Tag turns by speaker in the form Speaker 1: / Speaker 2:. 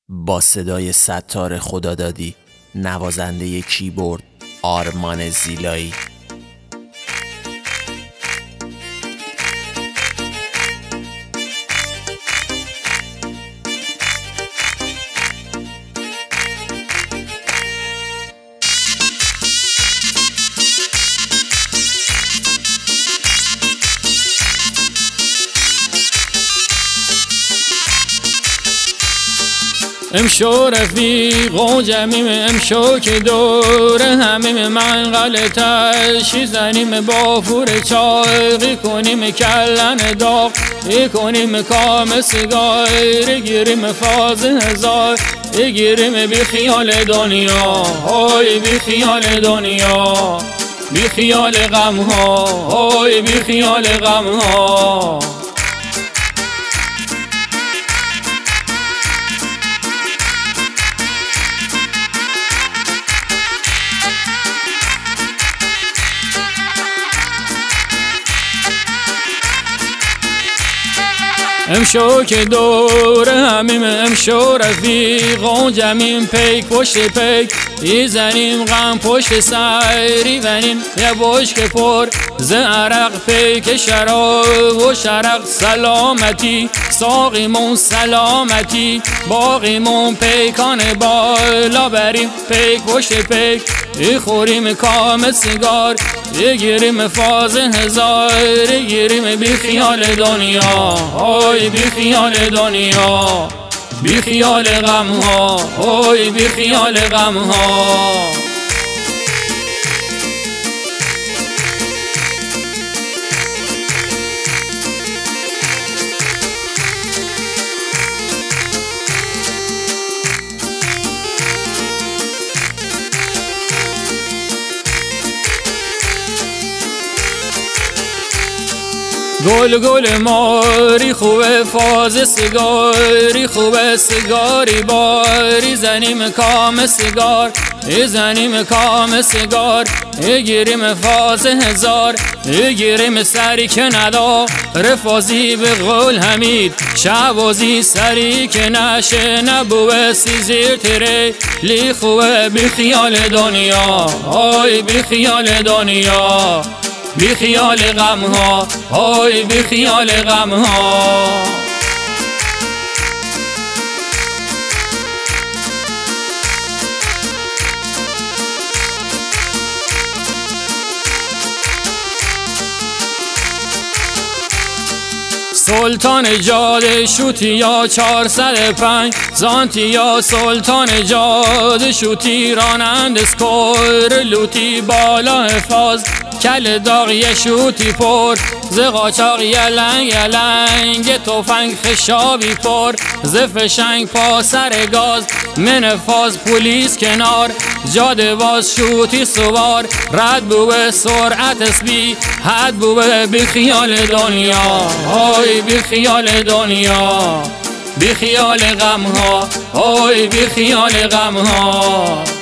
Speaker 1: با صدای ستار خدادادی، نوازنده کیبورد آرمان زیلایی.
Speaker 2: امشو رفیق و جمیم امشو که دور همیم منقل تشی زنیم با فور چاقی کنیم کلن داغ کنیم کام سیگار گیریم فاز هزار گیریم بی خیال دنیا های بی خیال دنیا بی خیال غم ها های بی خیال غم ها. امشو که دور همیم امشو رفیق و جمیم پیک پشت پیک ایزنیم غم پشت سری ونیم یه بشک پر ز عرق پیک شراب و شرق سلامتی ساقیمون سلامتی باقیمون پیکان بالا بریم پیک پشت پیک خوریم کام سیگار گیریم فاز هزار گیریم بی خیال دنیا های بی خیال دنیا بی خیال غم ها های بی خیال غم ها. گل گل ماری خوبه فاز سیگاری خوبه سیگاری باری زنیم کام سیگار زنیم کام سیگار گیریم فاز هزار گیریم سری که ندا رفازی به قول حمید شعبازی سری که نشه نبوه سیزیر تره لی خوبه بی خیال دنیا آی بی خیال دنیا بی خیال غم ها های بی خیال غم ها. سلطان جاده شوتی یا 405 زانتی یا سلطان جاده شوتی رانند اسکور لوتی بالا حفاظ کل داغ یه شوتی پر ز قاچاق یلنگ یلنگ تفنگ خشابی پر ز فشنگ پا سر گاز من فاز پولیس کنار جاده باز شوتی سوار رد بوه سرعت اسبی حد بوه بی خیال دنیا های بی خیال دنیا بی خیال غم ها های بی خیال غم ها.